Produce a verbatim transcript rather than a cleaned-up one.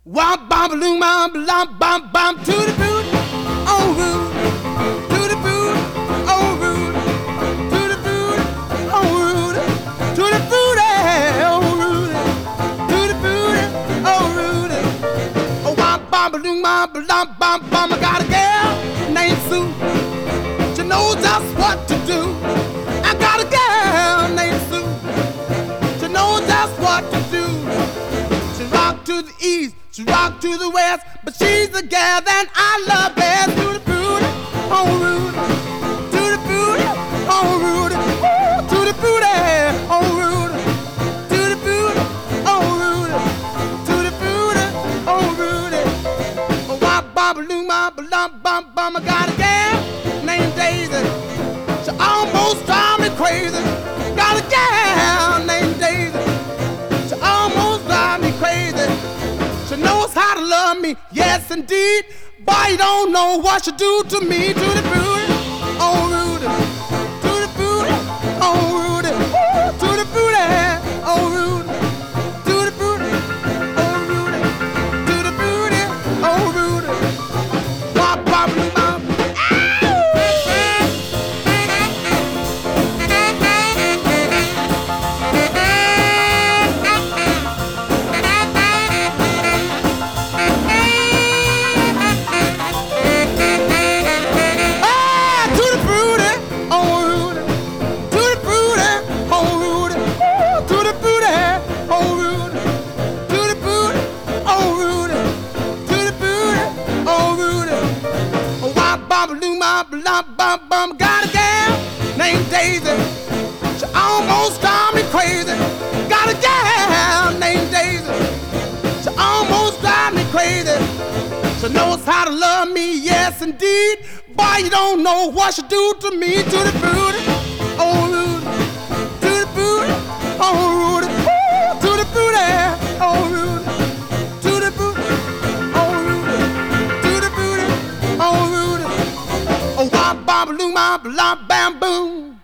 Wop bam balloon bam bam bam bam to the boot, on root, to the boot, on root, to the boot, on root, to the boot, on root, to the boot, on root. Oh wop bam balloon bam bam bam bam. I got a girl named Sue. She knows just what to do. I got a girl named Sue. She knows just what to do. She rock to the east. She rock to the west, but she's the gal that I love best. To the booty, on root, to the booty, on root, to the booty, on root, to the booty, on root, to the booty, on root. Oh, wop, bop, balloon, bop, bum, bum, bum. I got a gal named Daisy. She almost drives me crazy. Got a gal named Daisy. She almost drives me crazy. She knows how to love me, yes indeed. Boy, you don't know what she do to me. To the booty, on Rudy. To the booty, on Rudy. To the booty, on Rudy. To the booty, on Rudy. To the booty, on Rudy. Wop, wop, wop. Bum, bum, bum. Got a gal named Daisy. She almost drives me crazy. Got a gal named Daisy. She almost drives me crazy. She knows how to love me, yes indeed. Boy, you don't know what she do to me. To the booty, on Rudy. To the booty, on Rudy. To the booty, on Rudy. To the booty, on Rudy. To the booty, on Rudy. Oh, wop, bam, balloon, bam, bam, boom.